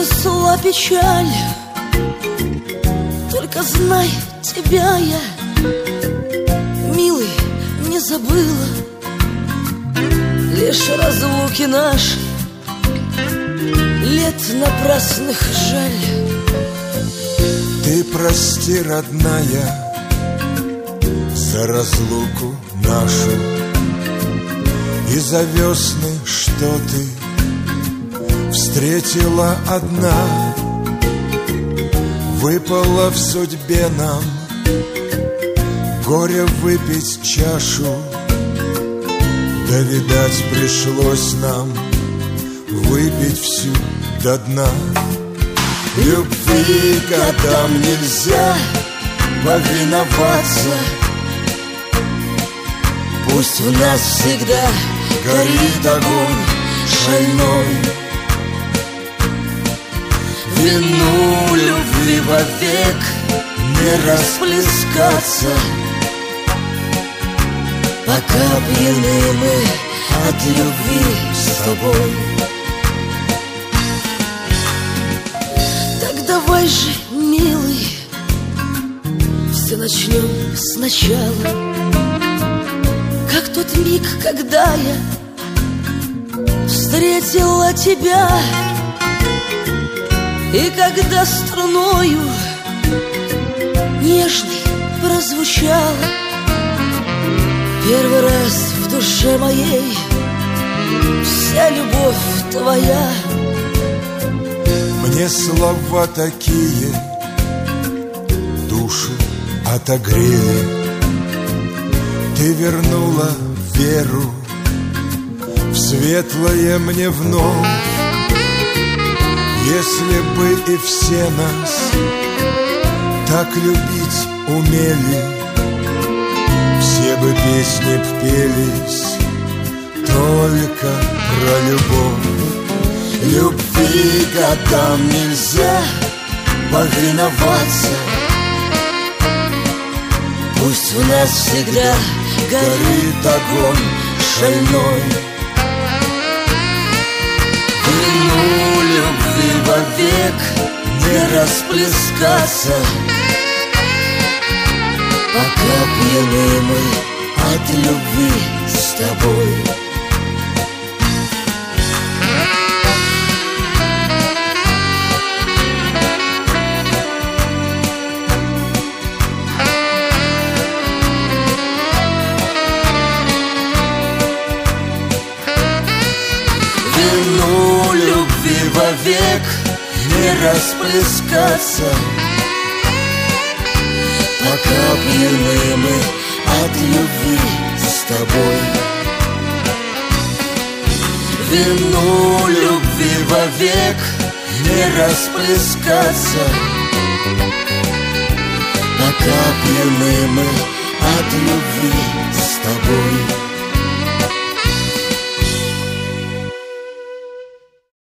унесла печаль. Только знай, тебя я, милый, не забыла. Лишь разлуки наши, лет напрасных жаль. Ты прости, родная, за разлуку нашу и за весны, что ты встретила одна. Выпало в судьбе нам горе выпить чашу, да, видать, пришлось нам выпить всю до дна. Любви годам нельзя повиноваться. Пусть в нас всегда горит огонь шальной. Вину любви вовек не расплескаться, пока пьяны мы от любви с тобой. Так давай же, милый, все начнем сначала, как тот миг, когда я встретила тебя. И когда струною нежной прозвучала первый раз в душе моей вся любовь твоя. Мне слова такие душу отогрели. Ты вернула веру в светлое мне вновь. Если бы и все нас так любить умели, все бы песни пелись только про любовь. Любви годам нельзя повиноваться. Пусть в нас всегда горит огонь шальной. Вину любви вовек не расплескаться, пока пьяны мы от любви с тобой. вину любви вовек не расплескаться, пока пьяны мы от любви с тобой. Вину любви вовек не расплескаться, пока пьяны мы от любви с тобой.